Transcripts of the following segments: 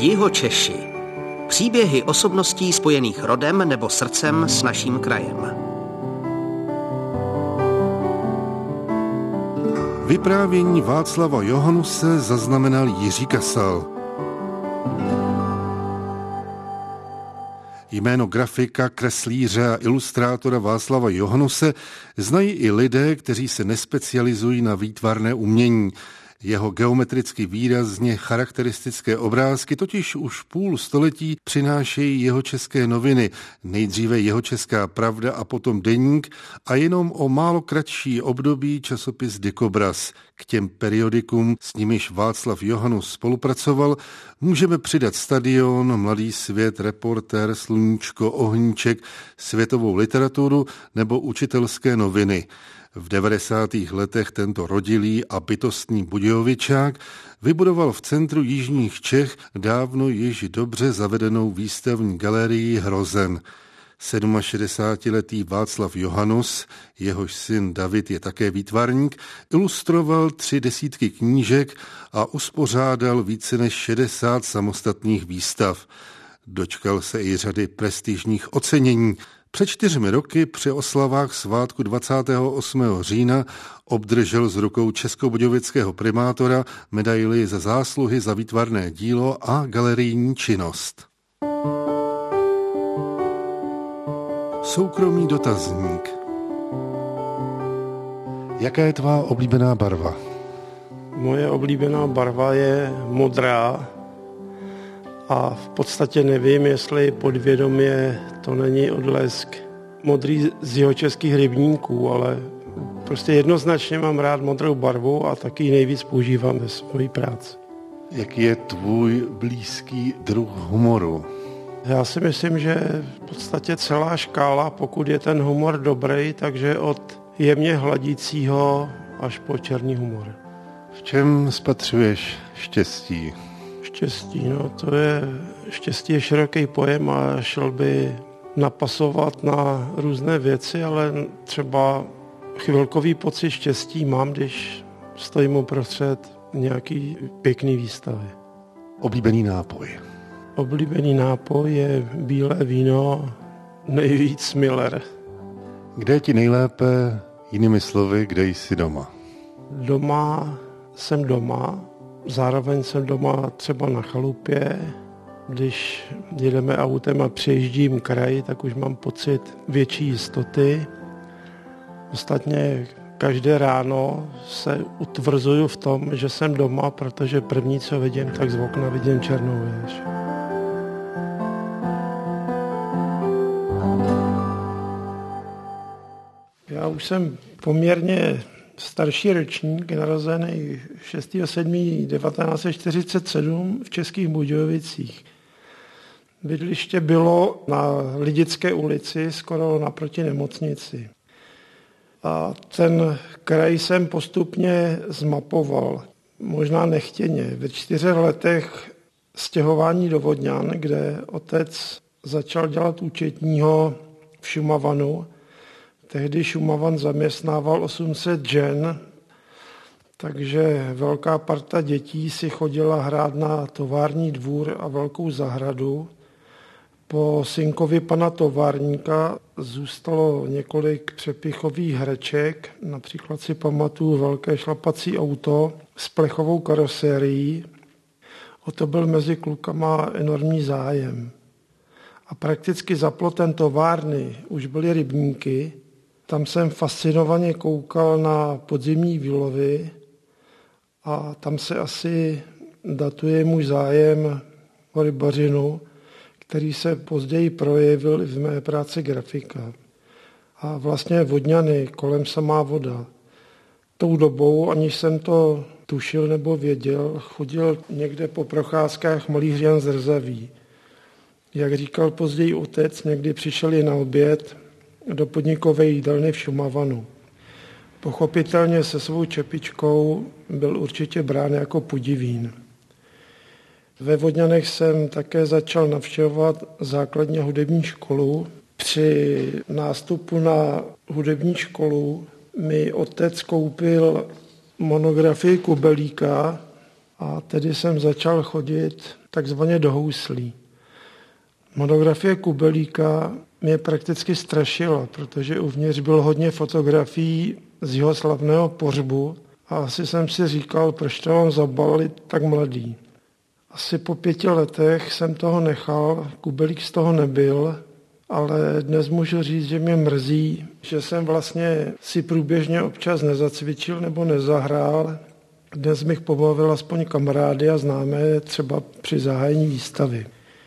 Jihočeši. Příběhy osobností spojených rodem nebo srdcem s naším krajem. Vyprávění Václava Johannuse zaznamenal Jiří Kasal. Jméno grafika, kreslíře a ilustrátora Václava Johannuse znají i lidé, kteří se nespecializují na výtvarné umění. Jeho geometricky výrazně charakteristické obrázky totiž už půl století přinášejí Jihočeské noviny, nejdříve Jihočeská pravda a potom Deník a jenom o málo kratší období časopis Dikobraz. K těm periodikům, s nimiž Václav Johannus spolupracoval, můžeme přidat Stadion, Mladý svět, Reportér, Sluníčko, Ohníček, Světovou literaturu nebo Učitelské noviny. V 90. letech tento rodilý a bytostný Budějovičák vybudoval v centru jižních Čech dávno již dobře zavedenou výstavní galerii Hrozen. 67letý Václav Johannus, jehož syn David je také výtvarník, ilustroval 30 knížek a uspořádal více než 60 samostatných výstav. Dočkal se i řady prestižních ocenění. Před 4 roky při oslavách svátku 28. října obdržel z rukou českobudějovického primátora medaili za zásluhy za výtvarné dílo a galerijní činnost. Soukromý dotazník. Jaká je tvá oblíbená barva? Moje oblíbená barva je modrá a v podstatě nevím, jestli podvědomě to není odlesk modrý z jihočeských rybníků, ale prostě jednoznačně mám rád modrou barvu a taky ji nejvíc používám ve své práci. Jaký je tvůj blízký druh humoru? Já si myslím, že v podstatě celá škála, pokud je ten humor dobrý, takže od jemně hladícího až po černý humor. V čem spatřuješ štěstí? Štěstí, štěstí je široký pojem a šel by napasovat na různé věci, ale třeba chvilkový pocit štěstí mám, když stojím uprostřed nějaký pěkný výstavy. Oblíbený nápoj? Oblíbený nápoj je bílé víno, nejvíc Miller. Kde je ti nejlépe, jinými slovy, kde jsi doma? Doma jsem doma, zároveň jsem doma třeba na chalupě. Když jedeme autem a přejíždím kraj, tak už mám pocit větší jistoty. Ostatně každé ráno se utvrzuju v tom, že jsem doma, protože první, co vidím, tak z okna vidím černou věž. Já už jsem poměrně starší ročník, narozený 6.7.1947 v Českých Budějovicích. Bydliště bylo na Lidické ulici, skoro naproti nemocnici. A ten kraj jsem postupně zmapoval, možná nechtěně. Ve 4 letech stěhování do Vodňan, kde otec začal dělat účetního v Šumavanu. Tehdy Šumavan zaměstnával 800 žen, takže velká parta dětí si chodila hrát na tovární dvůr a velkou zahradu. Po synkovi pana továrníka zůstalo několik přepichových hraček, například si pamatuju velké šlapací auto s plechovou karosérií. O to byl mezi klukama enormní zájem. A prakticky za plotem továrny už byly rybníky. Tam jsem fascinovaně koukal na podzimní výlovy a tam se asi datuje můj zájem o rybařinu, který se později projevil i v mé práci grafika. A vlastně Vodňany, kolem samá voda. Tou dobou, aniž jsem to tušil nebo věděl, chodil někde po procházkách malých Jan Zrzaví. Jak říkal později otec, někdy přišel na oběd do podnikové jídelny v Šumavanu. Pochopitelně se svou čepičkou byl určitě brán jako pudivín. Ve Vodňanech jsem také začal navštěvovat základní hudební školu. Při nástupu na hudební školu mi otec koupil monografii Kubelíka a tedy jsem začal chodit takzvaně do houslí. Monografie Kubelíka mě prakticky strašila, protože uvnitř bylo hodně fotografií z jeho slavného pohřbu a asi jsem si říkal, proč to mám zabalit tak mladý. Asi po 5 letech jsem toho nechal, Kubelík z toho nebyl, ale dnes můžu říct, že mě mrzí, že jsem vlastně si průběžně občas nezacvičil nebo nezahrál. Dnes bych pobavil aspoň kamarády a známé třeba při zahájení výstavy.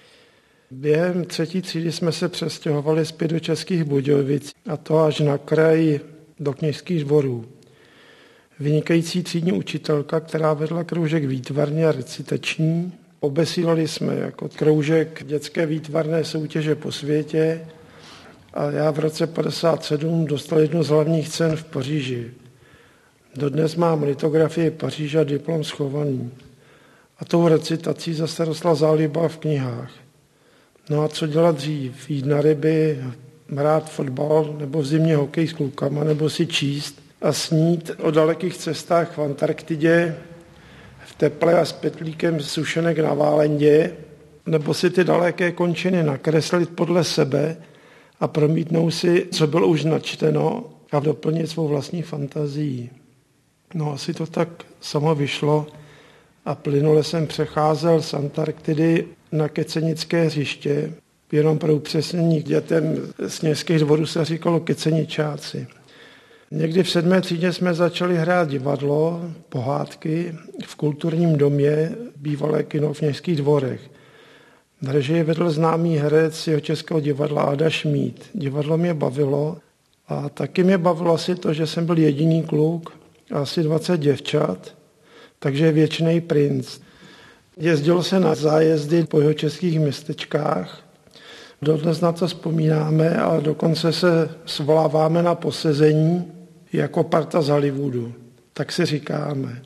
Během 3. třídy jsme se přestěhovali zpět do Českých Budějovic, a to až na kraj do Kněžských Dvorů. Vynikající třídní učitelka, která vedla kroužek výtvarný a recitační. Obesílali jsme jako kroužek dětské výtvarné soutěže po světě a já v roce 1957 dostal jednu z hlavních cen v Paříži. Dodnes mám litografii Paříže a diplom schovaný. A tou recitací zase rostla záliba v knihách. No a co dělat dřív? Jít na ryby, hrát fotbal nebo v zimě hokej s klukama, nebo si číst a snít o dalekých cestách v Antarktidě, v teple a s petlíkem sušenek na Válendě, nebo si ty daleké končiny nakreslit podle sebe a promítnout si, co bylo už načteno a doplnit svou vlastní fantazii. No asi to tak samo vyšlo a plynule jsem přecházel z Antarktidy na Kecenické hřiště. Jenom pro upřesnění, dětem z Kněžských Dvorů se říkalo Keceničáci. Někdy v 7. třídě jsme začali hrát divadlo, pohádky v kulturním domě, bývalé kino v Kněžských Dvorech. V režii vedl známý herec Jihočeského divadla Áda Šmíd. Divadlo mě bavilo a taky mě bavilo asi to, že jsem byl jediný kluk a asi 20 děvčat, takže věčný princ. Jezdilo se na zájezdy po jihočeských městečkách. Dodnes na to vzpomínáme, ale dokonce se svoláváme na posezení jako parta z Hollywoodu. Tak si říkáme.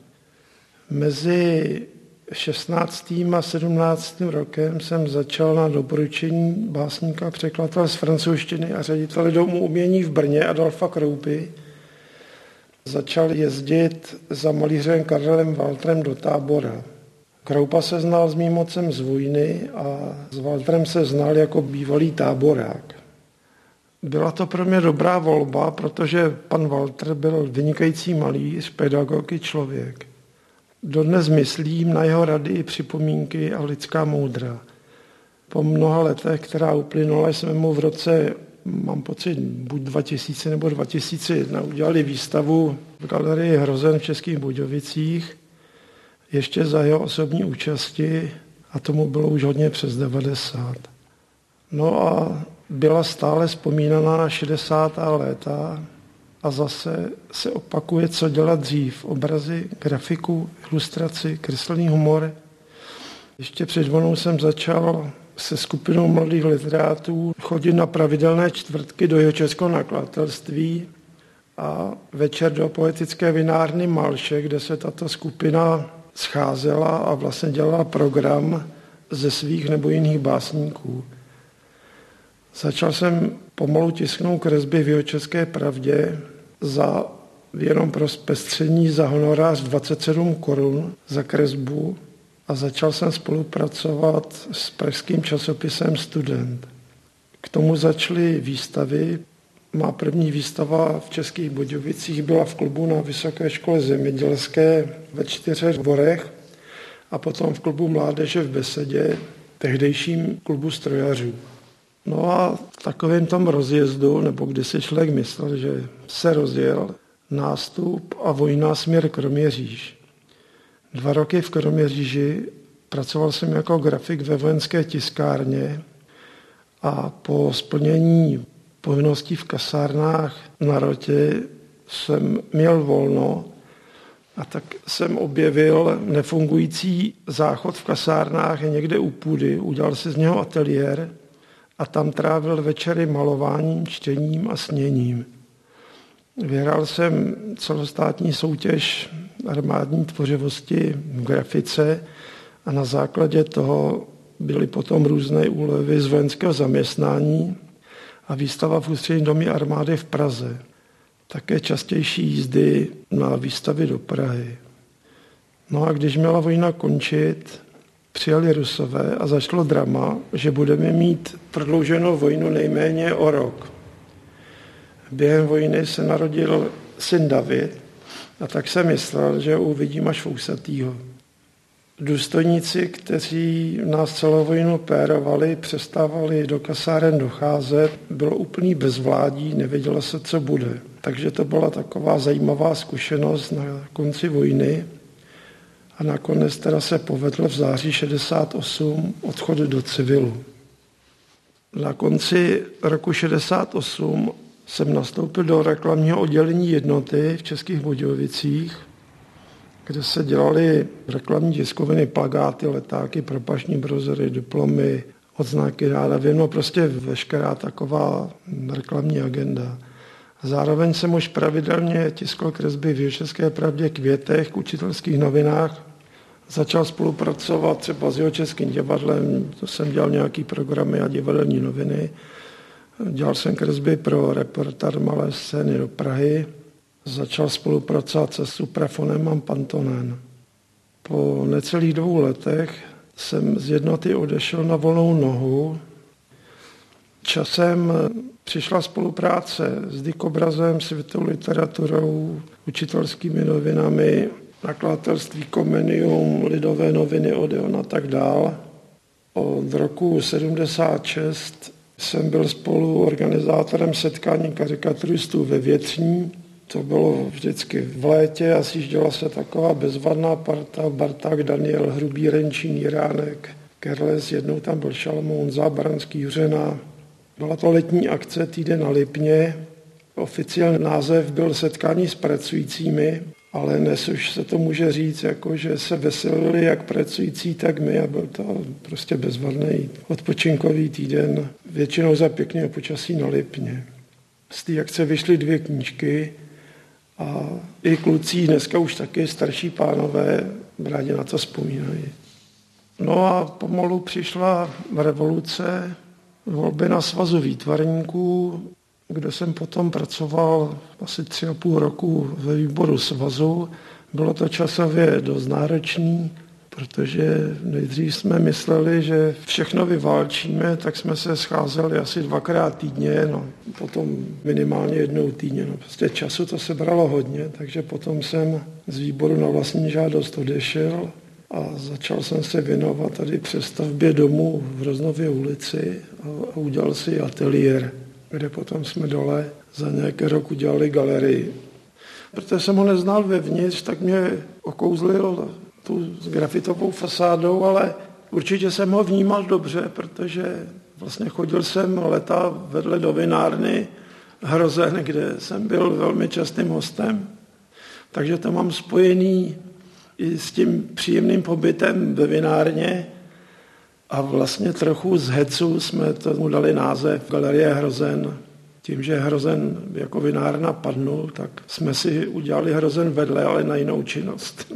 Mezi 16. a 17. rokem jsem začal na doporučení básníka a překladatele z francouzštiny a ředitele Domu umění v Brně Adolfa Kroupy. Začal jezdit za malířem Karlem Waltrem do Tábora. Kroupa se znal s mým otcem z vojny a s Waltrem se znal jako bývalý táborák. Byla to pro mě dobrá volba, protože pan Walter byl vynikající malíř, pedagog i člověk. Dodnes myslím na jeho rady, připomínky a lidská moudra. Po mnoha letech, která uplynula, jsme mu v roce, mám pocit, buď 2000 nebo 2001, udělali výstavu v galerii Hrozen v Českých Budějovicích, ještě za jeho osobní účasti, a tomu bylo už hodně přes 90. No a byla stále vzpomínaná 60. léta a zase se opakuje, co dělat dřív. Obrazy, grafiku, ilustraci, kreslený humor. Ještě před vojnou jsem začal se skupinou mladých literátů chodit na pravidelné čtvrtky do Jihočeského nakladatelství a večer do poetické vinárny Malše, kde se tato skupina scházela a vlastně dělala program ze svých nebo jiných básníků. Začal jsem pomalu tisknout kresby v Jihočeské pravdě za jenom pro zpestření za honorář 27 korun za kresbu a začal jsem spolupracovat s pražským časopisem Student. K tomu začaly výstavy. Má první výstava v Českých Budějovicích byla v klubu na Vysoké škole zemědělské ve 4 Dvorech a potom v klubu mládeže v Besedě, tehdejším klubu strojařů. No a v takovém tom rozjezdu, nebo když si člověk myslel, že se rozjel, nástup a vojna směr Kroměříž. 2 roky v Kroměříži pracoval jsem jako grafik ve vojenské tiskárně a po splnění povinností v kasárnách na rotě jsem měl volno a tak jsem objevil nefungující záchod v kasárnách někde u půdy, udělal si z něho ateliér a tam trávil večery malováním, čtením a sněním. Vyhrál jsem celostátní soutěž armádní tvořivosti v grafice a na základě toho byly potom různé úlevy z vojenského zaměstnání a výstava v Ústředním domě armády v Praze. Také častější jízdy na výstavy do Prahy. No a když měla vojna končit, přijeli Rusové a začalo drama, že budeme mít prodlouženou vojnu nejméně o rok. Během vojny se narodil syn David a tak jsem myslel, že ho uvidím až fousatýho. Důstojníci, kteří nás celou vojnu pérovali, přestávali do kasáren docházet, bylo úplný bezvládí, nevědělo se, co bude. Takže to byla taková zajímavá zkušenost na konci vojny a nakonec teda se povedl v září 68 odchod do civilu. Na konci roku 68 jsem nastoupil do reklamního oddělení jednoty v Českých Budějovicích, kde se dělaly reklamní tiskoviny, plakáty, letáky, propašní brožury, diplomy, odznaky ráda, no prostě veškerá taková reklamní agenda. Zároveň jsem už pravidelně tiskl kresby v Jihočeské pravdě, Květech, k učitelských novinách. Začal spolupracovat třeba s Jihočeským divadlem, to jsem dělal nějaký programy a divadelní noviny. Dělal jsem kresby pro Reportér malé scény do Prahy. Začal spolupracovat se Suprafonem a Pantonem. Po necelých 2 letech jsem z jednoty odešel na volnou nohu. Časem přišla spolupráce s Dikobrazem, světovou literaturou, učitelskými novinami, nakladatelství Comenium, Lidové noviny, Odeon a tak dál. Od roku 76 jsem byl spoluorganizátorem setkání karikaturistů ve Větřní. To bylo vždycky v létě a sjížděla se taková bezvadná parta, Barták, Daniel, Hrubý, Renčín, Jiránek, Kerles, jednou tam byl Šalmoun, Zábranský, Juřena. Byla to letní akce Týden na Lipně. Oficiální název byl setkání s pracujícími, ale dnes už se to může říct, jako, že se veselili jak pracující, tak my a byl to prostě bezvadný odpočinkový týden, většinou za pěkného počasí na Lipně. Z té akce vyšly 2 knížky a i kluci, dneska už taky starší pánové, rádi na to vzpomínají. No a pomalu přišla revoluce, volby na svazu výtvarníků, kde jsem potom pracoval asi 3,5 roku ve výboru svazu. Bylo to časově dost náročný, protože nejdřív jsme mysleli, že všechno vyválčíme, tak jsme se scházeli asi 2krát týdně, no, potom minimálně 1 týdně. No, prostě času to se bralo hodně, takže potom jsem z výboru na vlastní žádost odešel a začal jsem se věnovat tady přestavbě domu v Roznově ulici a udělal si ateliér, kde potom jsme dole za nějaký rok udělali galerii. Protože jsem ho neznal vevnitř, tak mě okouzlil tu s grafitovou fasádou, ale určitě jsem ho vnímal dobře, protože vlastně chodil jsem leta vedle do vinárny Hrozen, kde jsem byl velmi častým hostem. Takže to mám spojený i s tím příjemným pobytem ve vinárně a vlastně trochu z hecu jsme tomu dali název Galerie Hrozen. Tím, že Hrozen jako vinárna padnul, tak jsme si udělali Hrozen vedle, ale na jinou činnost.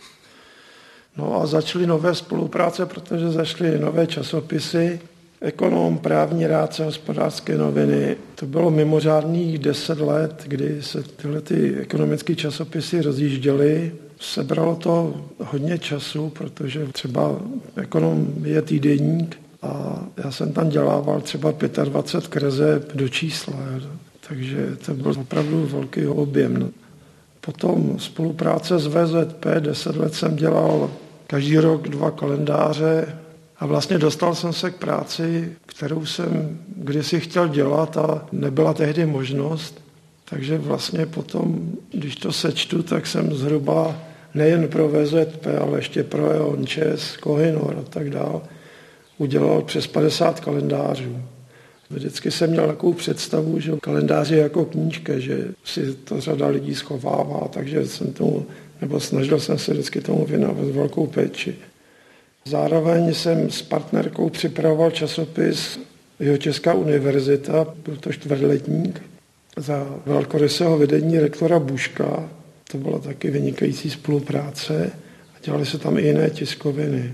No a začaly nové spolupráce, protože zašly nové časopisy, Ekonom, Právní rádce, Hospodářské noviny. To bylo mimořádných 10 let, kdy se tyhle ekonomické časopisy rozjížděly. Sebralo to hodně času, protože třeba Ekonom je týdeník a já jsem tam dělával třeba 25 kreseb do čísla, takže to byl opravdu velký objem. Potom spolupráce s VZP, 10 let jsem dělal každý rok 2 kalendáře a vlastně dostal jsem se k práci, kterou jsem kdysi chtěl dělat a nebyla tehdy možnost. Takže vlastně potom, když to sečtu, tak jsem zhruba nejen pro VZP, ale ještě pro EON, ČES, Kohinor a tak dál udělal přes 50 kalendářů. Vždycky jsem měl takovou představu, že kalendář je jako knížka, že si to řada lidí schovává, takže jsem tomu, nebo snažil jsem se vždycky tomu věnovat s velkou péči. Zároveň jsem s partnerkou připravoval časopis Jihočeská univerzita, byl to čtvrtletník, za velkorysého vedení rektora Buška. To byla taky vynikající spolupráce a dělali se tam i jiné tiskoviny.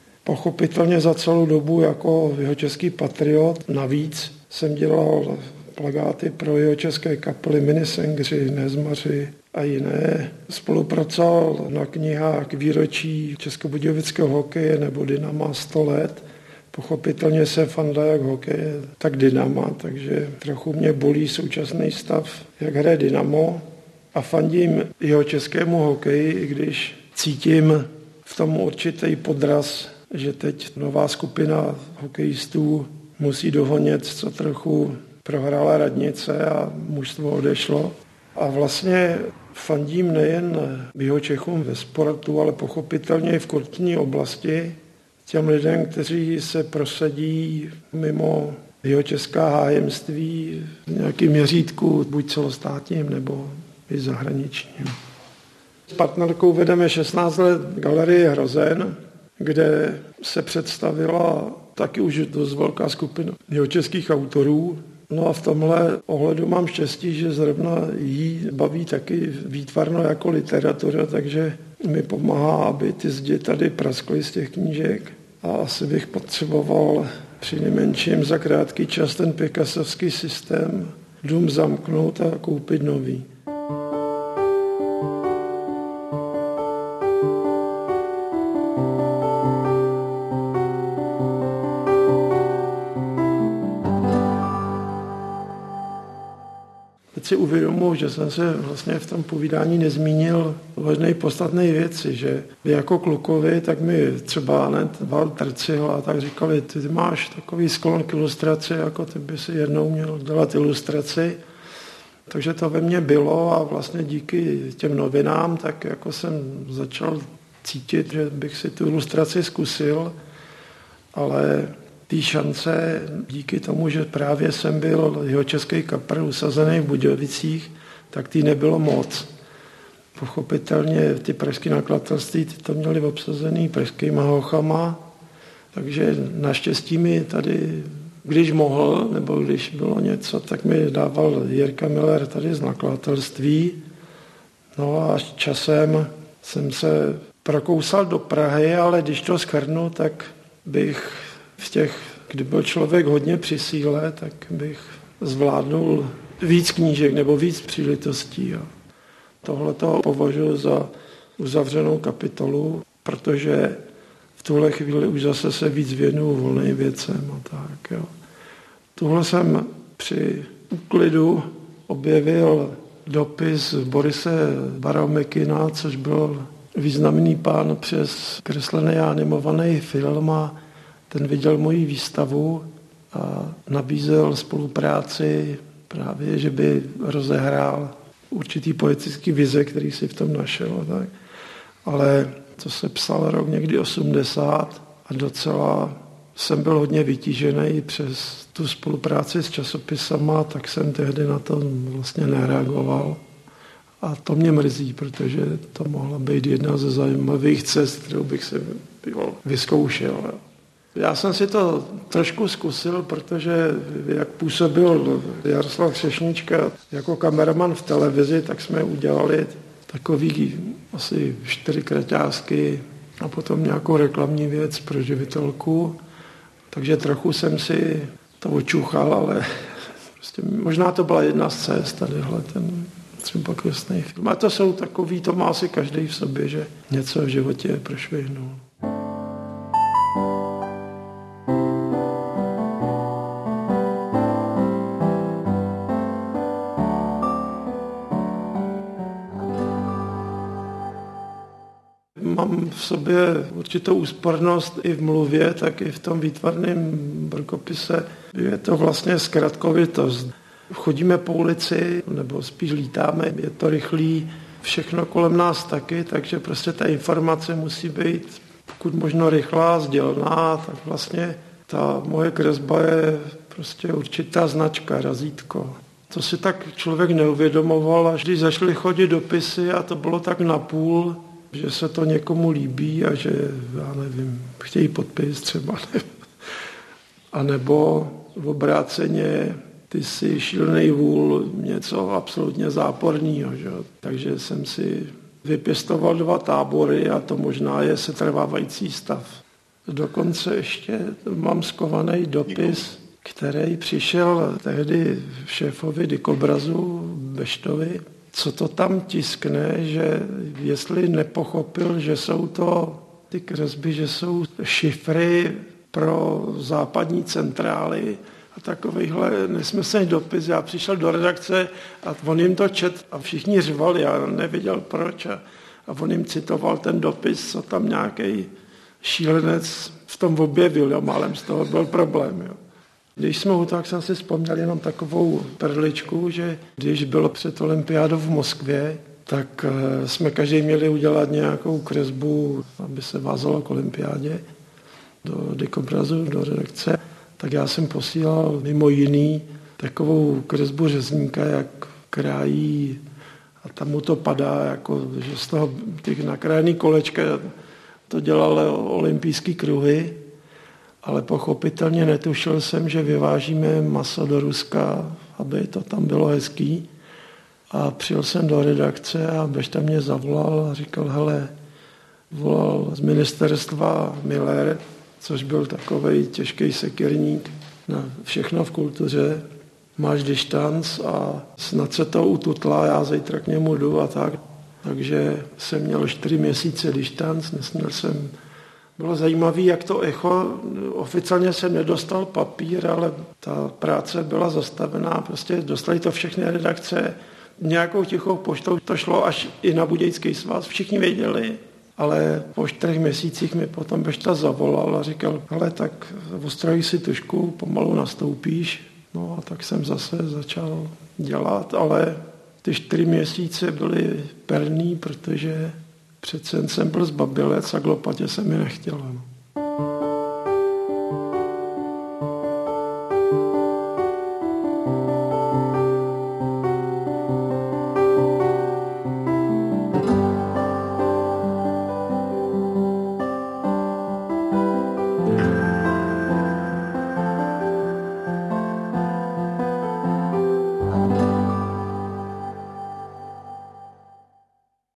Pochopitelně za celou dobu jako jihočeský patriot navíc jsem dělal plakáty pro jeho české kapely Minisengři, Nezmaři a jiné. Spolupracoval na knihách výročí českobudějovického hokeje nebo Dynama 100 let. Pochopitelně jsem fanda jak hokeje, tak Dynama, takže trochu mě bolí současný stav, jak hraje Dynamo. A fandím jeho českému hokeji, i když cítím v tom určitý podraz, že teď nová skupina hokejistů musí dohonět, co trochu prohrála Radnice a mužstvo odešlo. A vlastně fandím nejen jeho Čechům ve sportu, ale pochopitelně i v kulturní oblasti těm lidem, kteří se prosadí mimo jeho česká hájemství v nějakém měřítku, buď celostátním nebo i zahraničním. S partnerkou vedeme 16 let Galerii Hrozen, kde se představila taky už dost velká skupina jeho českých autorů. No a v tomhle ohledu mám štěstí, že zrovna jí baví taky výtvarno jako literatura, takže mi pomáhá, aby ty zdi tady praskly z těch knížek. A asi bych potřeboval přinejmenším za krátký čas ten picassovský systém dům zamknout a koupit nový. Teď si uvědomuji, že jsem se vlastně v tom povídání nezmínil o jedné podstatné věci, že vy jako klukovi, tak mi třeba Walter Cihla a tak říkali, ty máš takový sklon k ilustraci, jako ty by si jednou měl dělat ilustraci. Takže to ve mně bylo a vlastně díky těm novinám, tak jako jsem začal cítit, že bych si tu ilustraci zkusil, ale té šance, díky tomu, že právě jsem byl jeho český kapel usazený v Budějovicích, tak tý nebylo moc. Pochopitelně ty pražské nakladatelství ty to měli obsazený pražskýma hochama, takže naštěstí mi tady, když mohl, nebo když bylo něco, tak mi dával Jirka Miller tady z nakladatelství. No a časem jsem se prokousal do Prahy, ale když to shrnu, tak bych v těch, kdy byl člověk hodně při síle, tak bych zvládnul víc knížek nebo víc příležitostí. Tohle to považuji za uzavřenou kapitolu, protože v tuhle chvíli už zase se víc věnuju volným věcem a tak. Jo. Tuhle jsem při úklidu objevil dopis Borise Baramekina, což byl významný pán přes kreslený a animovaný film a ten viděl moji výstavu a nabízel spolupráci právě, že by rozehrál určitý poetický vize, který si v tom našel. Tak. Ale to se psal rok někdy 80 a docela jsem byl hodně vytížený přes tu spolupráci s časopisama, tak jsem tehdy na to vlastně nereagoval. A to mě mrzí, protože to mohla být jedna ze zajímavých cest, kterou bych si vyzkoušel. Já jsem si to trošku zkusil, protože jak působil Jaroslav Křešnička jako kameraman v televizi, tak jsme udělali takový asi 4 kraťásky a potom nějakou reklamní věc pro živitelku. Takže trochu jsem si to očuchal, ale prostě možná to byla jedna z cest tadyhle ten třeba kresný film. A to jsou takový, to má asi každý v sobě, že něco v životě prošvihnul. Mám v sobě určitou úspornost i v mluvě, tak i v tom výtvarném rukopise. Je to vlastně zkratkovitost. Chodíme po ulici, nebo spíš lítáme, je to rychlý, všechno kolem nás taky, takže prostě ta informace musí být pokud možno rychlá, sdělná, tak vlastně ta moje kresba je prostě určitá značka, razítko. To si tak člověk neuvědomoval, až když zašly chodit dopisy a to bylo tak napůl, že se to někomu líbí a že, já nevím, chtějí podpis třeba. A nebo v obráceně ty jsi šílený vůl, něco absolutně záporného. Že? Takže jsem si vypěstoval 2 tábory a to možná je setrvávající stav. Dokonce ještě mám skovaný dopis který přišel tehdy šéfovi Dikobrazu Beštovi, co to tam tiskne, že jestli nepochopil, že jsou to ty kresby, že jsou šifry pro západní centrály a takovýhle nesmyslný dopis. Já přišel do redakce a on jim to čet a všichni řvali, já nevěděl proč. A on jim citoval ten dopis, co tam nějaký šílenec v tom objevil, jo, málem z toho byl problém. Jo. Když jsme u toho, tak jsem si vzpomněl jenom takovou perličku, že když bylo před olympiádou v Moskvě, tak jsme každý měli udělat nějakou kresbu, aby se vázalo k olympiádě do Dikobrazu, do redakce. Tak já jsem posílal mimo jiný takovou kresbu řezníka, jak krájí a tam mu to padá, jako, že z toho těch nakrájený kolečka to dělal olympijský kruhy, ale pochopitelně netušil jsem, že vyvážíme maso do Ruska, aby to tam bylo hezký. A přijel jsem do redakce a Bešta mě zavolal a říkal, hele, volal z ministerstva Miller, což byl takovej těžký sekirník na všechno v kultuře. Máš distanc a snad se to ututlá, já zítra k němu jdu a tak. Takže jsem měl 4 měsíce distanc, nesměl jsem. Bylo zajímavé, jak to echo, oficiálně jsem nedostal papír, ale ta práce byla zastavená, prostě dostali to všechny redakce. Nějakou tichou poštou to šlo až i na Budějický svaz, všichni věděli, ale po 4 měsících mi potom Bešta zavolal a říkal, hele, tak ostroj si tušku, pomalu nastoupíš. No a tak jsem zase začal dělat, ale ty 4 měsíce byly perný, protože přece jsem byl zbabilec a k lopatě se mi nechtělo. No.